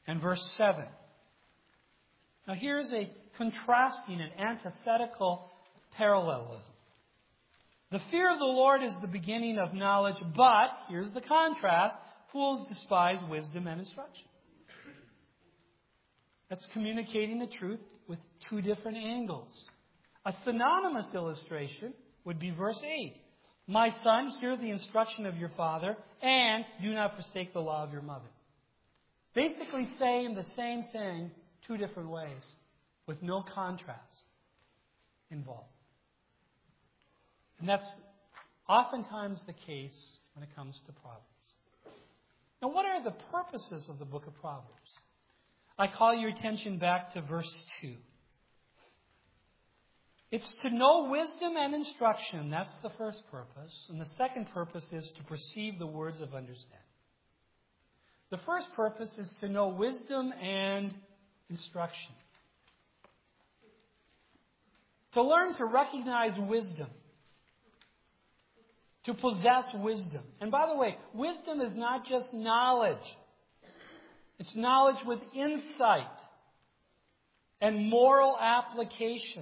and verse 7. Now here's a contrasting and antithetical parallelism. The fear of the Lord is the beginning of knowledge, but, here's the contrast, fools despise wisdom and instruction. That's communicating the truth with two different angles. A synonymous illustration would be verse 8. My son, hear the instruction of your father, and do not forsake the law of your mother. Basically saying the same thing two different ways, with no contrast involved. And that's oftentimes the case when it comes to Proverbs. Now, what are the purposes of the book of Proverbs? I call your attention back to verse 2. It's to know wisdom and instruction. That's the first purpose. And the second purpose is to perceive the words of understanding. The first purpose is to know wisdom and instruction. To learn to recognize wisdom. To possess wisdom. And by the way, wisdom is not just knowledge. It's knowledge with insight and moral application.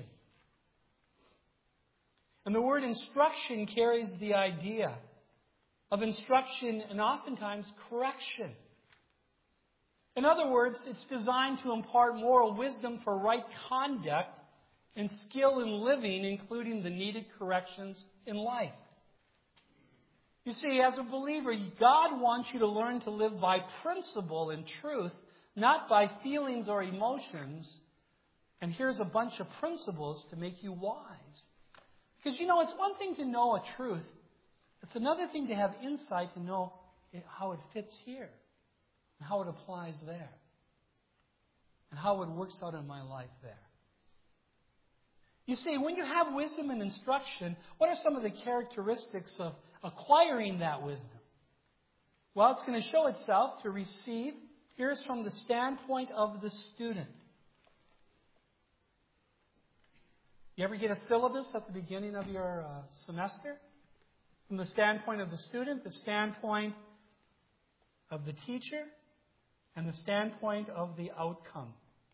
And the word instruction carries the idea of instruction and oftentimes correction. In other words, it's designed to impart moral wisdom for right conduct and skill in living, including the needed corrections in life. You see, as a believer, God wants you to learn to live by principle and truth, not by feelings or emotions. And here's a bunch of principles to make you wise. Because, it's one thing to know a truth. It's another thing to have insight to know how it fits here, and how it applies there, and how it works out in my life there. You see, when you have wisdom and instruction, what are some of the characteristics of acquiring that wisdom? Well, it's going to show itself to receive. Here's from the standpoint of the student. You ever get a syllabus at the beginning of your semester? From the standpoint of the student, the standpoint of the teacher, and the standpoint of the outcome.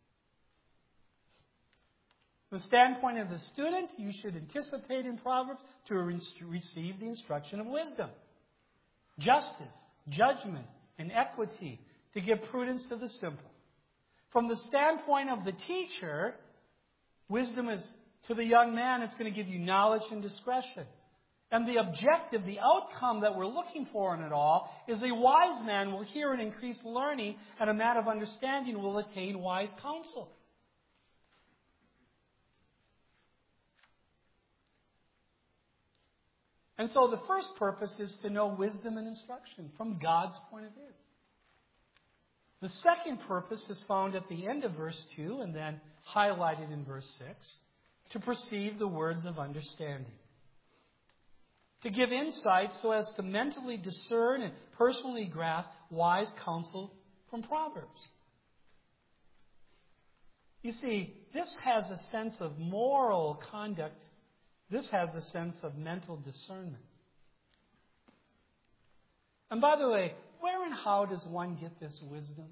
From the standpoint of the student, you should anticipate in Proverbs to receive the instruction of wisdom, justice, judgment, and equity, to give prudence to the simple. From the standpoint of the teacher, wisdom is, to the young man, it's going to give you knowledge and discretion. And the objective, the outcome that we're looking for in it all, is a wise man will hear and increase learning, and a man of understanding will attain wise counsel. And so the first purpose is to know wisdom and instruction from God's point of view. The second purpose is found at the end of verse 2 and then highlighted in verse 6, to perceive the words of understanding. To give insight so as to mentally discern and personally grasp wise counsel from Proverbs. You see, this has a sense of moral conduct. This has a sense of mental discernment. And by the way, where and how does one get this wisdom?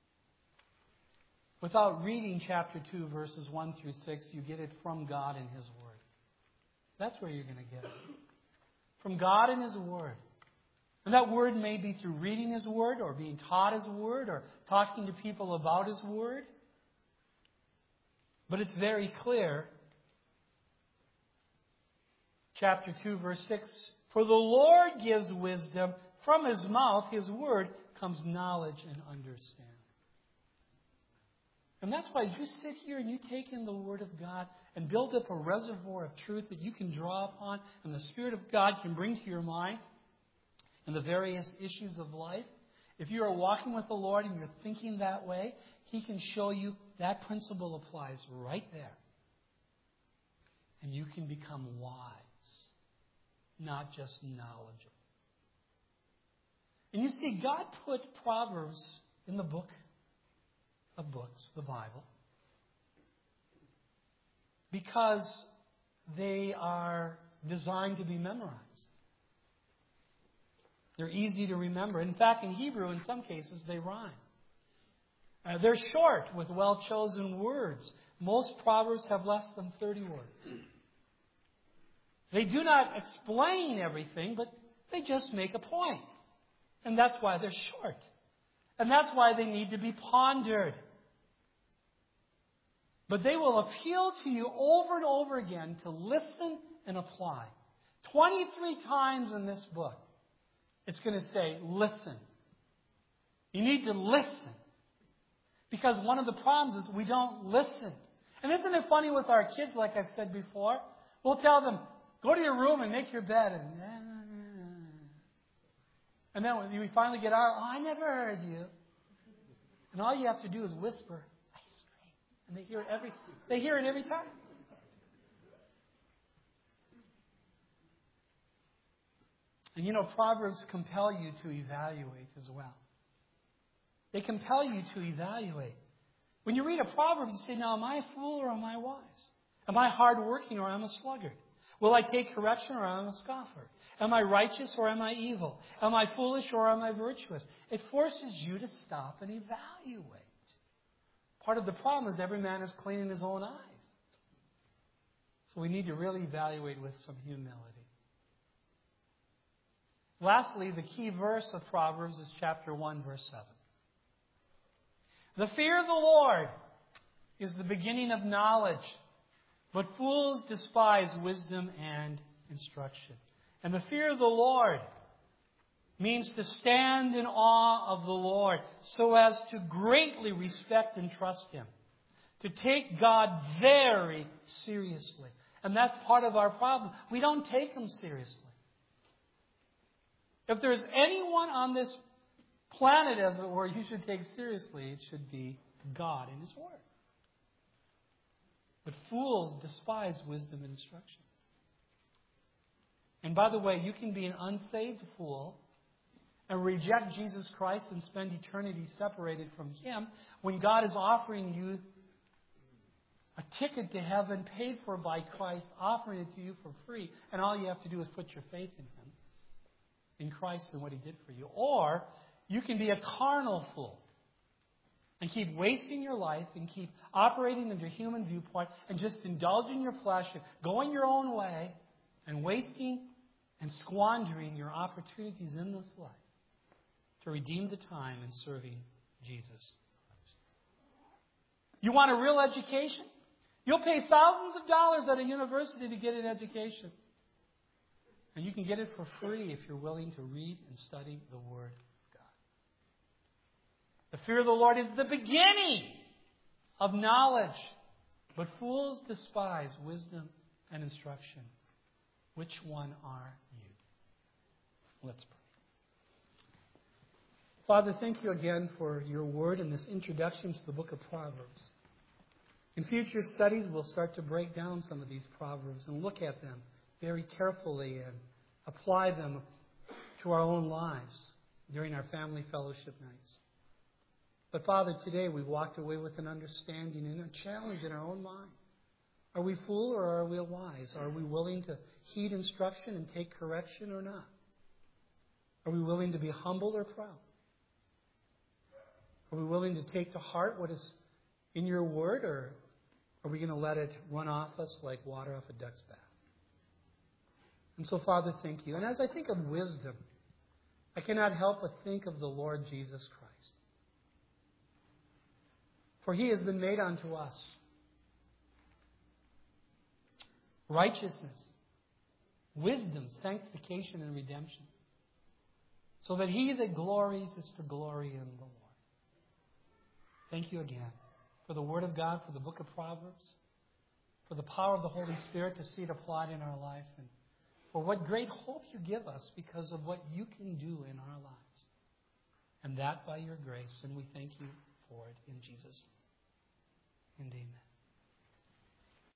Without reading chapter 2, verses 1 through 6, you get it from God and His Word. That's where you're going to get it. From God and His Word. And that Word may be through reading His Word, or being taught His Word, or talking to people about His Word. But it's very clear. Chapter 2, verse 6, for the Lord gives wisdom. From His mouth, His Word, comes knowledge and understanding. And that's why you sit here and you take in the Word of God and build up a reservoir of truth that you can draw upon and the Spirit of God can bring to your mind and the various issues of life. If you are walking with the Lord and you're thinking that way, He can show you that principle applies right there. And you can become wise, not just knowledgeable. And you see, God put Proverbs in the book of books, the Bible, because they are designed to be memorized. They're easy to remember. In fact, in Hebrew, in some cases, they rhyme. They're short with well-chosen words. Most Proverbs have less than 30 words. They do not explain everything, but they just make a point. And that's why they're short. And that's why they need to be pondered. But they will appeal to you over and over again to listen and apply. 23 times in this book, it's going to say, listen. You need to listen. Because one of the problems is we don't listen. And isn't it funny with our kids, like I've said before? We'll tell them, go to your room and make your bed. And then when we finally get out, I never heard you. And all you have to do is whisper, ice cream. And they hear it every time. And Proverbs compel you to evaluate as well. They compel you to evaluate. When you read a proverb, you say, now, am I a fool or am I wise? Am I hardworking or am I a sluggard? Will I take correction or am I a scoffer? Am I righteous or am I evil? Am I foolish or am I virtuous? It forces you to stop and evaluate. Part of the problem is every man is clean in his own eyes. So we need to really evaluate with some humility. Lastly, the key verse of Proverbs is chapter 1, verse 7. The fear of the Lord is the beginning of knowledge, but fools despise wisdom and instruction. And the fear of the Lord means to stand in awe of the Lord so as to greatly respect and trust Him. To take God very seriously. And that's part of our problem. We don't take Him seriously. If there's anyone on this planet, as it were, you should take seriously, it should be God and His Word. But fools despise wisdom and instruction. And by the way, you can be an unsaved fool and reject Jesus Christ and spend eternity separated from Him when God is offering you a ticket to heaven paid for by Christ, offering it to you for free, and all you have to do is put your faith in Him, in Christ and what He did for you. Or you can be a carnal fool and keep wasting your life and keep operating under human viewpoint and just indulging your flesh and going your own way and wasting and squandering your opportunities in this life to redeem the time in serving Jesus Christ. You want a real education? You'll pay thousands of dollars at a university to get an education. And you can get it for free if you're willing to read and study the Word of God. The fear of the Lord is the beginning of knowledge, but fools despise wisdom and instruction. Which one are you? Let's pray. Father, thank you again for your word and this introduction to the book of Proverbs. In future studies, we'll start to break down some of these Proverbs and look at them very carefully and apply them to our own lives during our family fellowship nights. But Father, today we walked away with an understanding and a challenge in our own mind. Are we fool or are we wise? Are we willing to heed instruction and take correction or not? Are we willing to be humble or proud? Are we willing to take to heart what is in your word, or are we going to let it run off us like water off a duck's back? And so, Father, thank you. And as I think of wisdom, I cannot help but think of the Lord Jesus Christ. For He has been made unto us righteousness, wisdom, sanctification, and redemption, so that He that glories is to glory in the Lord. Thank you again for the Word of God, for the book of Proverbs, for the power of the Holy Spirit to see it applied in our life, and for what great hope you give us because of what you can do in our lives. And that by your grace, and we thank you for it in Jesus' name. And amen.